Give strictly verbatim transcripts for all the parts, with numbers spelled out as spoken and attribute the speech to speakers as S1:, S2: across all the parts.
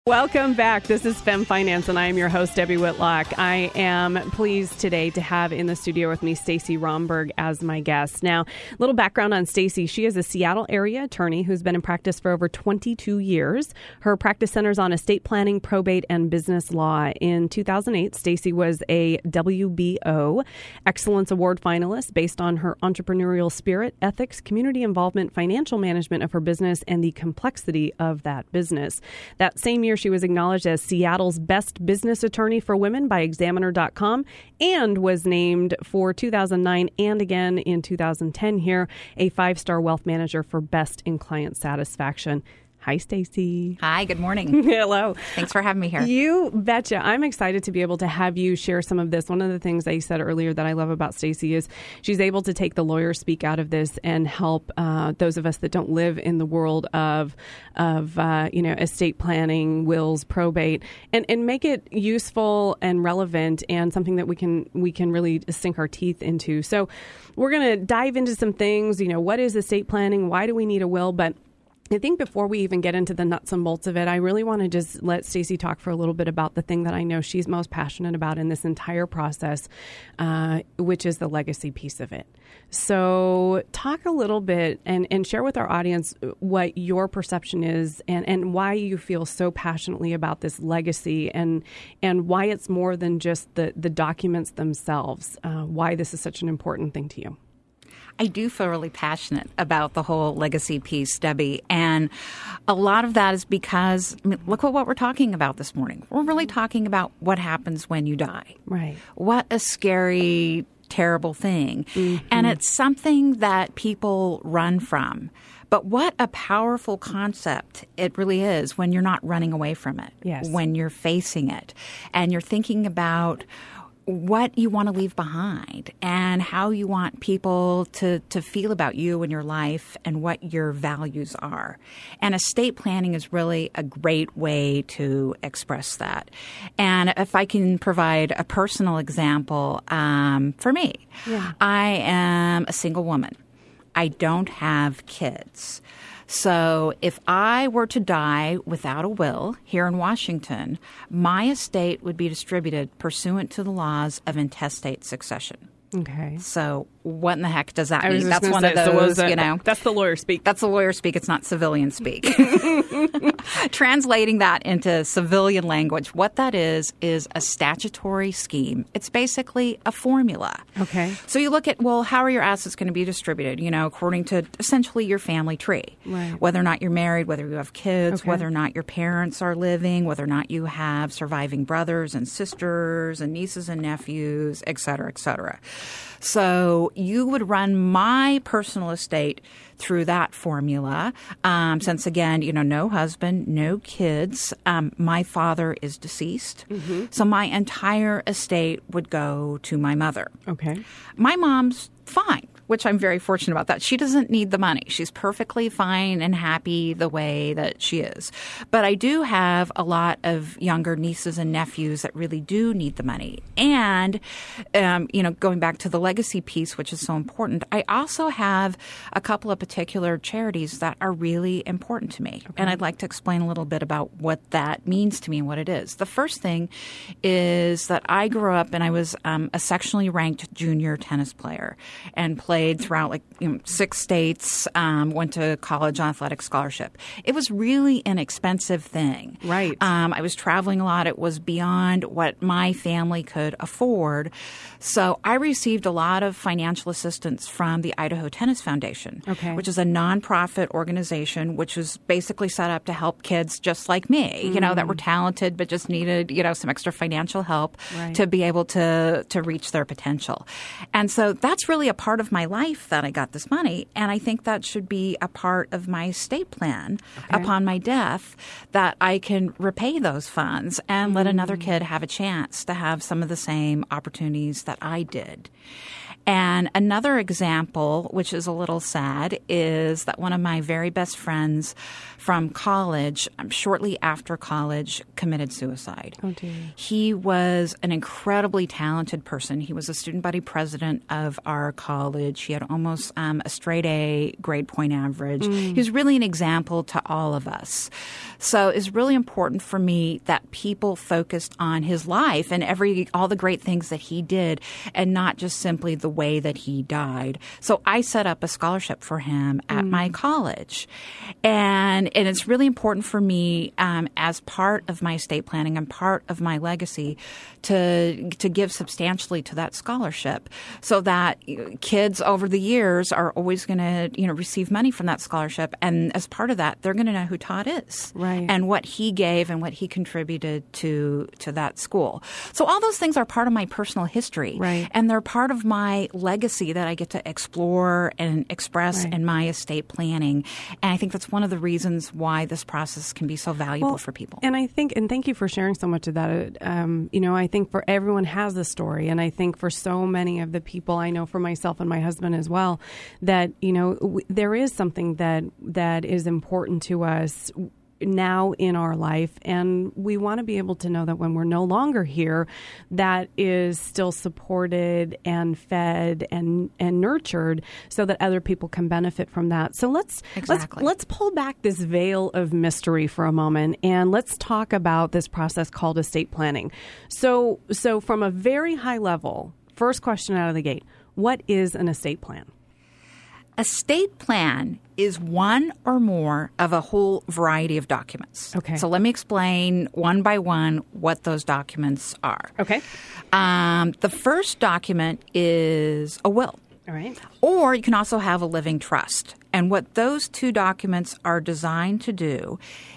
S1: Welcome back. This is Femme Finance, and I am your host, Debbie Whitlock. I am pleased today to have in the studio with me Stacey Romberg as my guest. Now, a little background on Stacey. She is a Seattle area attorney who's been in practice for over twenty-two years. Her practice centers on estate planning, probate, and business law. In two thousand eight, Stacey was a W B O Excellence Award finalist based on her entrepreneurial spirit, ethics, community involvement, financial management of her business, and the complexity of that business. That same year, she was acknowledged as Seattle's best business attorney for women by Examiner dot com and was named for two thousand nine and again in two thousand ten here a five-star wealth manager for best in client satisfaction. Hi, Stacey.
S2: Hi, good morning.
S1: Hello.
S2: Thanks for having me here.
S1: You betcha. I'm excited to be able to have you share some of this. One of the things I said earlier that I love about Stacey is she's able to take the lawyer speak out of this and help uh, those of us that don't live in the world of, of uh, you know, estate planning, wills, probate, and, and make it useful and relevant and something that we can we can really sink our teeth into. So we're going to dive into some things. You know, what is estate planning? Why do we need a will? But I think before we even get into the nuts and bolts of it, I really want to just let Stacey talk for a little bit about the thing that I know she's most passionate about in this entire process, uh, which is the legacy piece of it. So talk a little bit and, and share with our audience what your perception is and, and why you feel so passionately about this legacy and and why it's more than just the, the documents themselves, uh, why this is such an important thing to you.
S2: I do feel really passionate about the whole legacy piece, Debbie. And a lot of that is because, I mean, look at what we're talking about this morning. We're really talking about what happens when you die.
S1: Right.
S2: What a scary, terrible thing. Mm-hmm. And it's something that people run from. But what a powerful concept it really is when you're not running away from it.
S1: Yes.
S2: When you're facing it. And you're thinking about what you want to leave behind and how you want people to, to feel about you and your life and what your values are. And estate planning is really a great way to express that. And if I can provide a personal example, um, for me, yeah. I am a single woman. I don't have kids. So if I were to die without a will here in Washington, my estate would be distributed pursuant to the laws of intestate succession.
S1: Okay.
S2: So what in the heck does that
S1: I
S2: mean? That's one
S1: say,
S2: of those,
S1: so
S2: you know.
S1: That's the lawyer speak.
S2: That's the lawyer speak. It's not civilian speak. Translating that into civilian language, what that is, is a statutory scheme. It's basically a formula.
S1: Okay.
S2: So you look at, well, how are your assets going to be distributed, you know, according to essentially your family tree.
S1: Right.
S2: Whether or not you're married, whether you have kids,
S1: Okay.
S2: whether or not your parents are living, whether or not you have surviving brothers and sisters and nieces and nephews, et cetera, et cetera. So you would run my personal estate through that formula. Um, since, again, you know, no husband, no kids. Um, my father is deceased. Mm-hmm. So my entire estate would go to my mother.
S1: Okay.
S2: My mom's fine, which I'm very fortunate about that. She doesn't need the money. She's perfectly fine and happy the way that she is. But I do have a lot of younger nieces and nephews that really do need the money. And, um, you know, going back to the legacy piece, which is so important, I also have a couple of particular charities that are really important to me. Okay. And I'd like to explain a little bit about what that means to me and what it is. The first thing is that I grew up and I was um, a sectionally ranked junior tennis player and played throughout like you know, six states, um, went to college on athletic scholarship. It was really an expensive thing.
S1: Right.
S2: Um, I was traveling a lot. It was beyond what my family could afford. So I received a lot of financial assistance from the Idaho Tennis Foundation,
S1: okay.
S2: which is a nonprofit organization which was basically set up to help kids just like me, mm. you know, that were talented but just needed, you know, some extra financial help
S1: right.
S2: to be able to, to reach their potential. And so that's really a part of my life that I got this money. And I think that should be a part of my estate plan okay. upon my death, that I can repay those funds and mm. let another kid have a chance to have some of the same opportunities that I did. And another example, which is a little sad, is that one of my very best friends from college, um, shortly after college, committed suicide.
S1: Oh, dear.
S2: He was an incredibly talented person. He was a student body president of our college. He had almost um, a straight A grade point average. Mm. He was really an example to all of us. So it's really important for me that people focused on his life and every all the great things that he did, and not just simply the way that he died. So I set up a scholarship for him at mm. my college. And and it's really important for me um, as part of my estate planning and part of my legacy to to give substantially to that scholarship, so that kids over the years are always going to you know receive money from that scholarship. And as part of that, they're going to know who Todd is,
S1: right,
S2: and what he gave and what he contributed to to that school. So all those things are part of my personal history,
S1: right,
S2: and they're part of my legacy that I get to explore and express
S1: right.
S2: in my estate planning. And I think that's one of the reasons why this process can be so valuable
S1: well,
S2: for people.
S1: And I think, and thank you for sharing so much of that. Um, you know, I think for everyone has a story, and I think for so many of the people I know, for myself and my husband as well, that you know w- there is something that that is important to us now in our life, and we want to be able to know that when we're no longer here, that is still supported and fed and and nurtured, so that other people can benefit from that. So let's
S2: exactly.
S1: let's let's pull back this veil of mystery for a moment, and let's talk about this process called estate planning. So so from a very high level, first question out of the gate: what is an estate plan?
S2: Estate plan is one or more of a whole variety of documents.
S1: Okay.
S2: So let me explain one by one what those documents are.
S1: Okay.
S2: Um, the first document is a will.
S1: All right.
S2: Or you can also have a living trust. And what those two documents are designed to do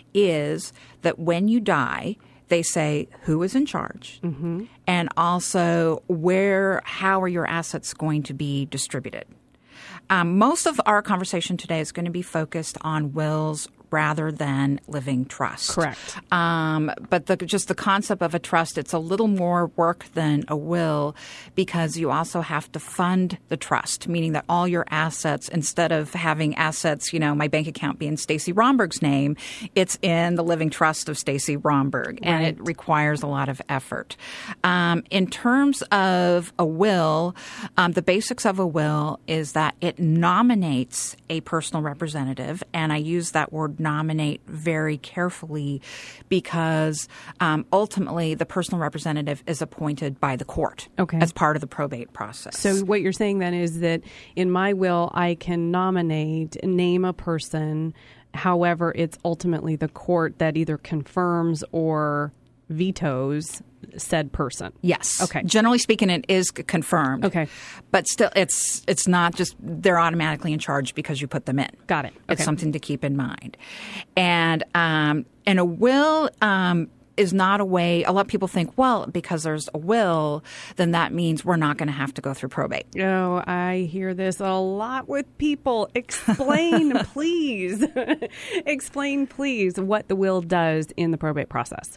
S2: is that when you die, they say who is in charge, mm-hmm. and also where, how are your assets going to be distributed. Um, most of our conversation today is going to be focused on wills rather than living trust.
S1: Correct.
S2: Um, but the, just the concept of a trust, it's a little more work than a will, because you also have to fund the trust, meaning that all your assets, instead of having assets, you know, my bank account being Stacy Romberg's name, it's in the living trust of Stacy Romberg, and
S1: right.
S2: it requires a lot of effort. Um, in terms of a will, um, the basics of a will is that it nominates a personal representative, and I use that word nominate very carefully, because um, ultimately the personal representative is appointed by the court
S1: okay.
S2: as part of the probate process.
S1: So what you're saying then is that in my will, I can nominate, name a person. However, it's ultimately the court that either confirms or vetoes said person.
S2: Yes.
S1: Okay.
S2: Generally speaking, it is confirmed.
S1: Okay.
S2: But still, it's it's not just they're automatically in charge because you put them in.
S1: Got it. Okay.
S2: It's something to keep in mind. And um, and a will um, is not a way. A lot of people think, well, because there's a will, then that means we're not going to have to go through probate.
S1: Oh, I hear this a lot with people. Explain, please. Explain, please, what the will does in the probate process.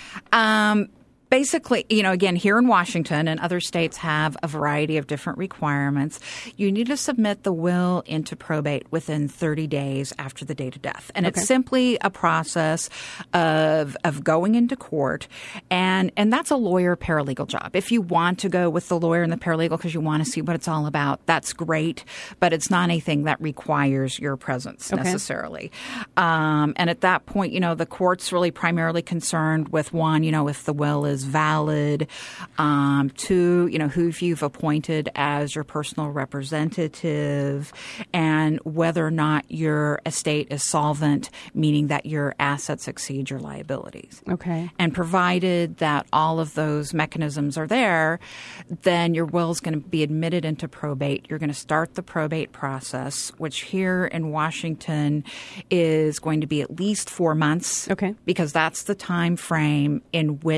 S2: Um. Basically, you know, again, here in Washington and other states have a variety of different requirements. You need to submit the will into probate within thirty days after the date of death. And okay. it's simply a process of of going into court. And, and that's a lawyer paralegal job. If you want to go with the lawyer and the paralegal because you want to see what it's all about, that's great. But it's not anything that requires your presence okay. necessarily. Um, and at that point, you know, the court's really primarily concerned with, one, you know, if the will is valid, um, two, you know, who you've appointed as your personal representative, and whether or not your estate is solvent, meaning that your assets exceed your liabilities.
S1: Okay.
S2: And provided that all of those mechanisms are there, then your will is going to be admitted into probate. You're going to start the probate process, which here in Washington is going to be at least four months.
S1: Okay.
S2: Because that's the time frame in which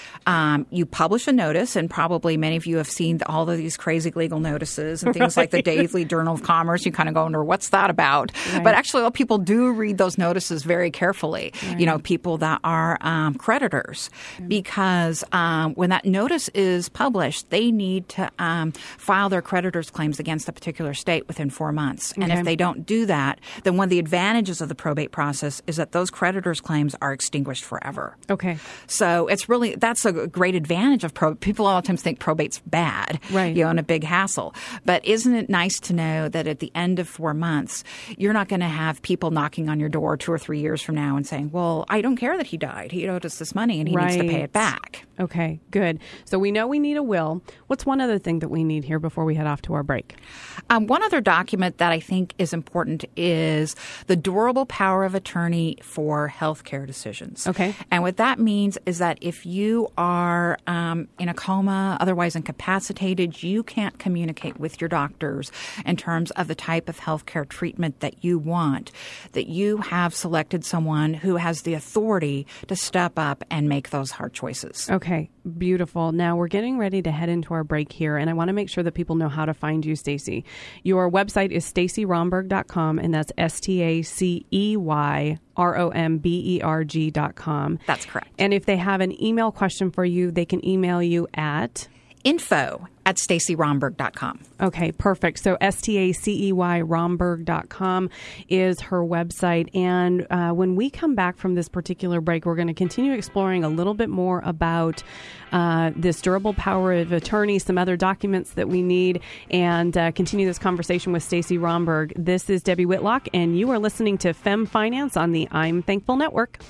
S2: Um, you publish a notice, and probably many of you have seen all of these crazy legal notices and things right. like the Daily Journal of Commerce. You kind of go under, what's that about? Right. But actually, well, people do read those notices very carefully, right. you know, people that are um, creditors, yeah. because um, when that notice is published, they need to um, file their creditors' claims against a particular state within four months. Okay. And if they don't do that, then one of the advantages of the probate process is that those creditors' claims are extinguished forever.
S1: Okay.
S2: So it's really, that's a great advantage of probate. People a lot of times think probate's bad,
S1: right.
S2: you know, and a big hassle. But isn't it nice to know that at the end of four months, you're not going to have people knocking on your door two or three years from now and saying, well, I don't care that he died. He owed us this money and he
S1: right.
S2: needs to pay it back.
S1: Okay, good. So we know we need a will. What's one other thing that we need here before we head off to our break?
S2: Um, one other document that I think is important is the durable power of attorney for healthcare decisions.
S1: Okay.
S2: And what that means is that if you are um, in a coma, otherwise incapacitated, you can't communicate with your doctors in terms of the type of healthcare treatment that you want, that you have selected someone who has the authority to step up and make those hard choices.
S1: Okay, beautiful. Now we're getting ready to head into our break here, and I want to make sure that people know how to find you, Stacey. Your website is stacey romberg dot com, and that's S T A C E Y R O M B E R G dot com.
S2: That's correct.
S1: And if they have an email question for you, they can email you at
S2: info at stacey romberg dot com.
S1: Okay, perfect. So S T A C E Y romberg dot com is her website. And uh, when we come back from this particular break, we're going to continue exploring a little bit more about uh, this durable power of attorney, some other documents that we need, and uh, continue this conversation with Stacey Romberg. This is Debbie Whitlock, and you are listening to Femme Finance on the I'm Thankful Network.